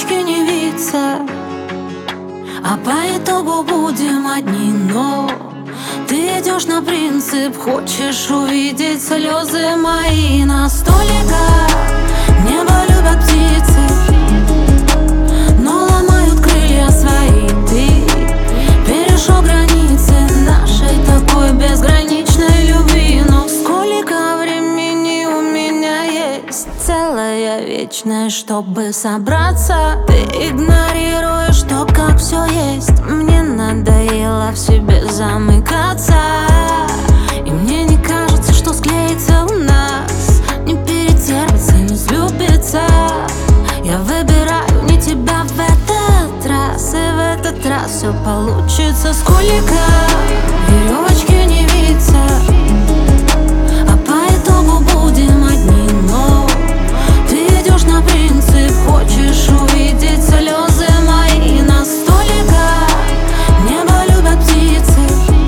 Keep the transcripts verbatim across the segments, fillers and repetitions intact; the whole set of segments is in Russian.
веревочки не виться, а по итогу будем одни. Но ты идешь на принцип, хочешь увидеть слезы мои. На столиках небо любят птицы, но ломают крылья свои. Ты перешел границы нашей такой безграничной любви. Но сколько времени у меня есть, целая вечность, чтобы собраться. Ты игнорируешь то, как все есть. Мне надоело в себе замыкаться, и мне не кажется, что склеится у нас, не перетерпится, не слюбится. Я выбираю не тебя в этот раз, и в этот раз все получится. Сколько веревочки не виться, а по итогу будем одни. Но ты идешь на принцип, хочешь увидеть слезы мои. На столиках небо любят птицы,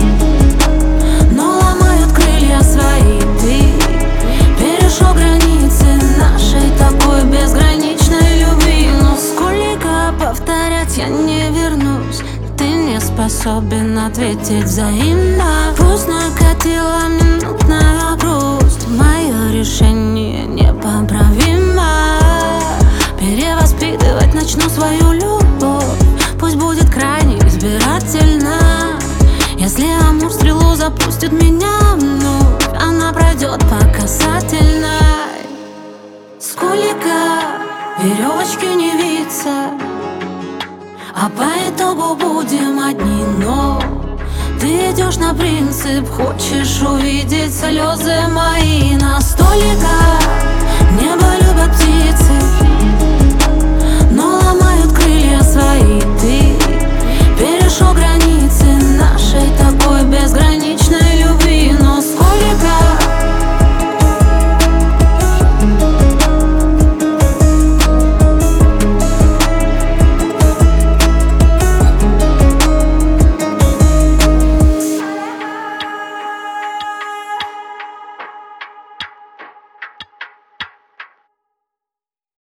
но ломают крылья свои. Ты перешел границы нашей такой безграничной любви. Но сколько повторять я не вернусь, ты не способен ответить взаимно. Пусть накатила минутная грусть, мое решение непоправимо. Перевоспитывать начну свою любовь, пусть будет крайне избирательно. Если Амур стрелу запустит меня вновь, она пройдет по касательной. Сколько веревочки не виться, а по итогу будем одни. Но ты идешь на принцип, хочешь увидеть слезы мои. На столе